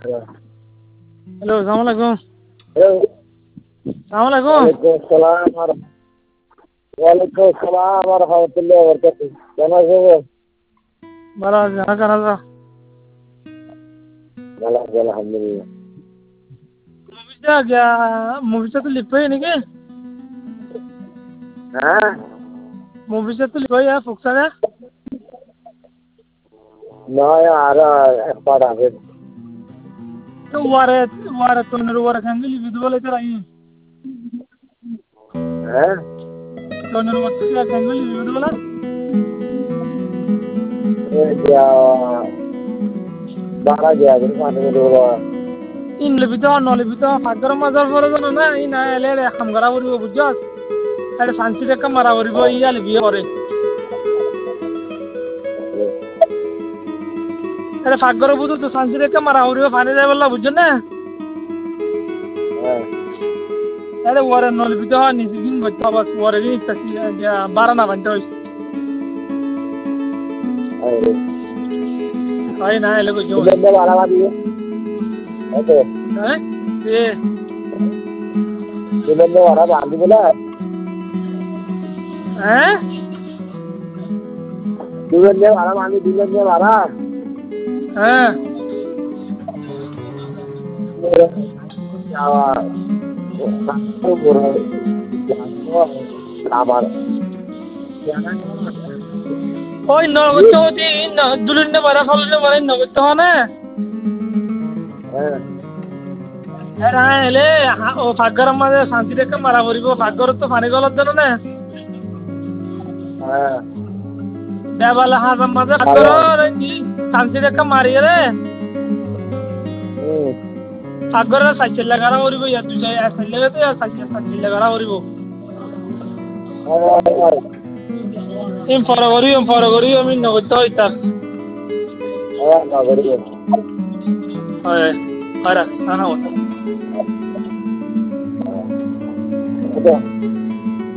Hello अस्सलाम वालेकुम। Hello अस्सलाम वालेकुम। वालेकुम सलाम व रहमतुल्लाहि व बरकातहू। কেমন আছো গো? ভালো আছি, আর কেন আছো? ভালো আছি আলহামদুলিল্লাহ। মুভিটা তো লিখ পাই নাকি? হ্যাঁ মুভিটা তো লিখ পাই ফুকসা না? নয় আর এক পার আছে। তো ওয়ারে তোনের ওয়ারে খাঙ্গি লিখি বলে তো রাই। হ্যাঁ তোনের ওয়ারে তো খাঙ্গি লিখি বলে। বারা গিয়া পানি বলো। ইন লিখি তো নলিখি তো ফাগর মাজার পরে জানো না ই না এলে হামগারা করিব বুঝছস? আরে ফান্সি দেখা মারা করিব ইয়া লিখি করে। আরে ফাগর বুঝু তো ফান্সি দেখা মারা করিব ফানি যায় বললা বুঝছ না? হ্যাঁ আরে ওয়ারে নলিখি তো নিচে দিন বইতে বাস ওয়ারে দিন তাসি বারা না বানতে হইছে। হয় না এলে কইছো। দিলে বারা দিও। ওকে হ্যাঁ এ দিলে বারা বাঁধি বলে। হ্যাঁ দিলে বারা বাঁধি দিলে বারা। হ্যাঁ আবার ওই নগদ হতি দুলিনে মারা ফলনে মারা নগদ হনে হ্যাঁ এরা এলে ও ফাগর মাঝে শান্তি রেখে মারা পড়িব ফাগর তো পানি গলত জানো না হ্যাঁ দেবালে হাজার মাঝে ফাগর শান্তি রেখে মারিয়ে রে ফাগর সাইকেল লাগারা করিব ইয়া দুই সাইকেল লাগে তো সাইকেল লাগারা করিব ইম ফর করি আমি নগদ হইতা হয় আরা না না